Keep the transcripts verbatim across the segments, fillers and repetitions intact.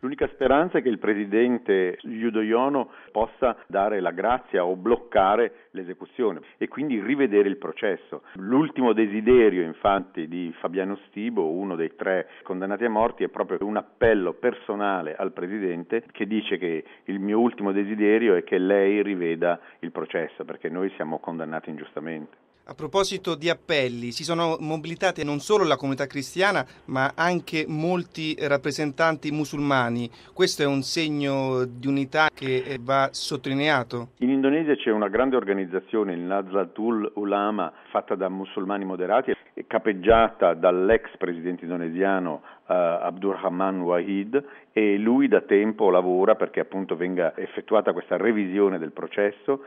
L'unica speranza è che il presidente Yudhoyono possa dare la grazia o bloccare l'esecuzione e quindi rivedere il processo. L'ultimo desiderio, infatti, di Fabiano Stibo, uno dei tre condannati a morte, è proprio un appello personale al presidente che dice che il mio ultimo desiderio è che lei riveda il processo, perché noi siamo condannati ingiustamente. A proposito di appelli, si sono mobilitate non solo la comunità cristiana, ma anche molti rappresentanti musulmani. Questo è un segno di unità che va sottolineato. In Indonesia c'è una grande organizzazione, il Nahdlatul Ulama, fatta da musulmani moderati e capeggiata dall'ex presidente indonesiano uh, Abdurrahman Wahid, e lui da tempo lavora perché appunto venga effettuata questa revisione del processo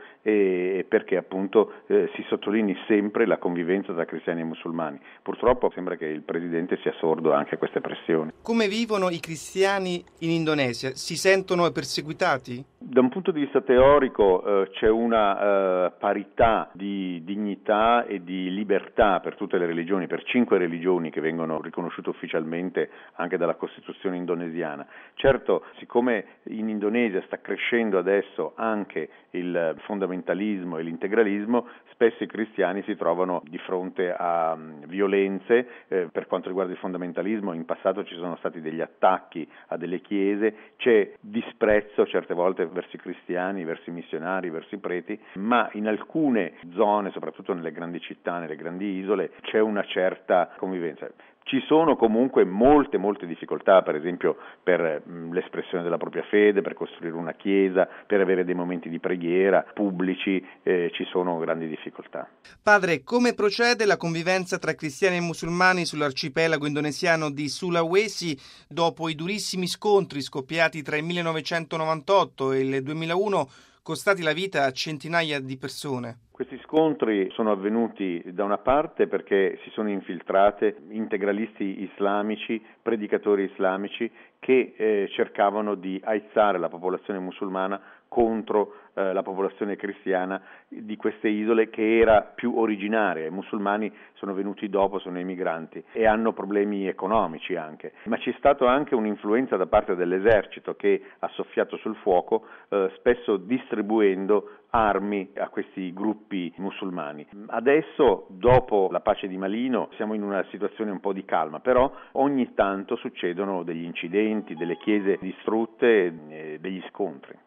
e perché appunto eh, si sottolinei sempre la convivenza tra cristiani e musulmani. Purtroppo sembra che il presidente sia sordo anche a queste pressioni. Come vivono i cristiani in Indonesia? Si sentono perseguitati? Da un punto di vista teorico eh, c'è una eh, parità di dignità e di libertà per tutte le religioni, per cinque religioni che vengono riconosciute ufficialmente anche dalla Costituzione indonesiana. Certo, siccome in Indonesia sta crescendo adesso anche il fondamentalismo e l'integralismo, spesso i cristiani si trovano di fronte a um, violenze. Eh, per quanto riguarda il fondamentalismo, in passato ci sono stati degli attacchi a delle chiese, c'è disprezzo certe volte verso i cristiani, verso i missionari, verso i preti, ma in alcune zone, soprattutto nelle grandi città, nelle grandi isole, c'è una certa convivenza. Ci sono comunque molte, molte difficoltà, per esempio per mh, l'espressione della propria fede, per costruire una chiesa, per avere dei momenti di preghiera pubblici, eh, ci sono grandi difficoltà. Padre, come procede la convivenza tra cristiani e musulmani sull'arcipelago indonesiano di Sulawesi dopo i durissimi scontri scoppiati tra il millenovecentonovantotto e il duemilauno, costati la vita a centinaia di persone? Questi scontri sono avvenuti da una parte perché si sono infiltrate integralisti islamici, predicatori islamici che eh, cercavano di aizzare la popolazione musulmana contro eh, la popolazione cristiana di queste isole, che era più originaria. I musulmani sono venuti dopo, sono emigranti e hanno problemi economici anche. Ma c'è stato anche un'influenza da parte dell'esercito che ha soffiato sul fuoco, eh, spesso distribuendo armi a questi gruppi musulmani. Adesso, dopo la pace di Malino, siamo in una situazione un po' di calma, però ogni tanto succedono degli incidenti, delle chiese distrutte e degli scontri.